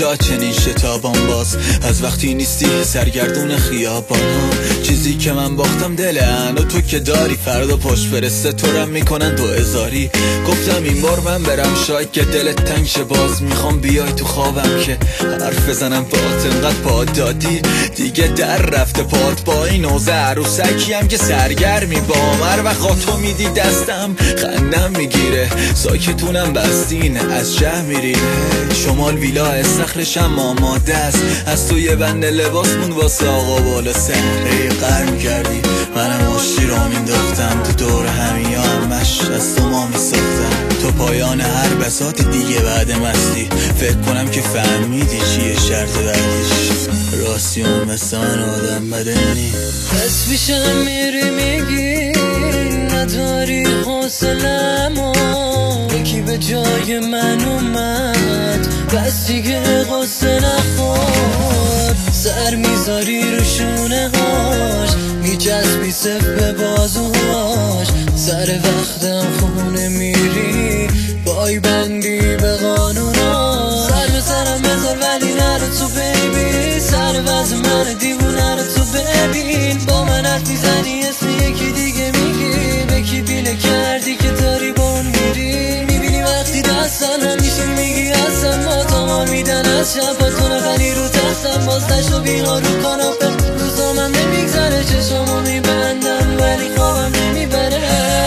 یا چنین شتابان باز از وقتی نیستی سرگردون خیابان ها. چیزی که من باختم دلن و تو که داری فردا پشت فرسته تورم میکنن 2000. گفتم این بار من برم شاید که دلت تنگ شه، باز میخوام بیای تو خوابم که حرف بزنم باهات. انقدر پاد دادی دیگه در رفته پاد با این اوضاع عروسکی هم که سرگرمی بام. هر وقت تو میدی دستم خندم میگیره، ساکتونم بستین از شه میری. شمال ویلا استخرشم آماده است، از تو یه بند لباسمون واسه آقا بالا سر. قرم کردی منم مشتی را مینداختم تو دور همیا همش از تو ما میساختم. تو پایان هر بساط دیگه بعد مستی فکر کنم که فهمیدی چیه شرط بعدیش. راسیون مثل من آدم بدنی بس پیشم میری میگی نداری حوصله‌مو، یکی به جای من اومد بس دیگه قصه نخور. سر میذاری رو شونه هاش میچسبی صف به بازوهاش، سر وقتم خونه میری بای بندی به قانونا. سر به سرم بذار ولی نرو تو بیبی، سر وز من دیوونه رو تو ببین. با من حرف میزنی اسم یکی دیگه میگی، به کی بیله کردی که داری با اون میری. میبینی وقتی دستن هم میشی میگی هستم، با تمام میدن از شب تو نخلی رو تختم. باز نشو بیغا رو کنم روزا من نمیگذره، چشمو میبندم ولی خوابم نمیبره.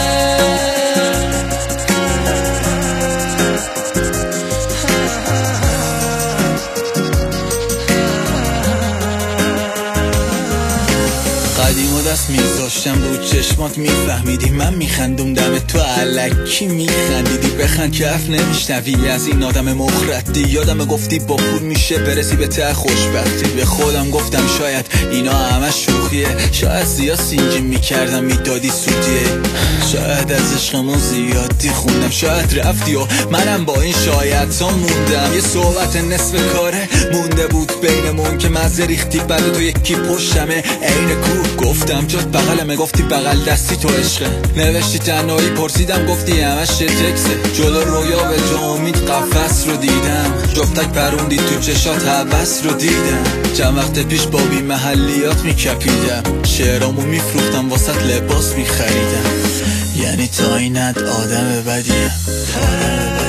قدیم و دست میذاشتم رو چشمات میفهمیدی من میخندم دم تو علکی میخندیدی. بخند که حرف نمیشنوی از این آدم مخرطی. یادم گفتی با پول میشه برسی به ته خوشبختی. به خودم گفتم شاید اینا همه شوخیه، شاید زیاد سینجی میکردم میدادی سودیه. شاید از عشقمون زیادی خوندم، شاید رفتی و منم با این شاید تا موندم. یه صحبت نصف کاره مونده بود بینمون که مزه ریختی بعد تو یکی پشتمه عین کوه. گفتم جات بغلمه گفتی بغل دستی تو عشقه، نوشتی تنهایی پرسیدم گفتی همش تکسه. جلو رویا به جا امید قفس رو دیدم، جفتک پروندی تو چشات حبس رو دیدم. چند وقت پیش با بی محلیات میکپیدم، شعرامو میفروختم واسط لباس میخریدم. یعنی تا اینت آدم بدیم.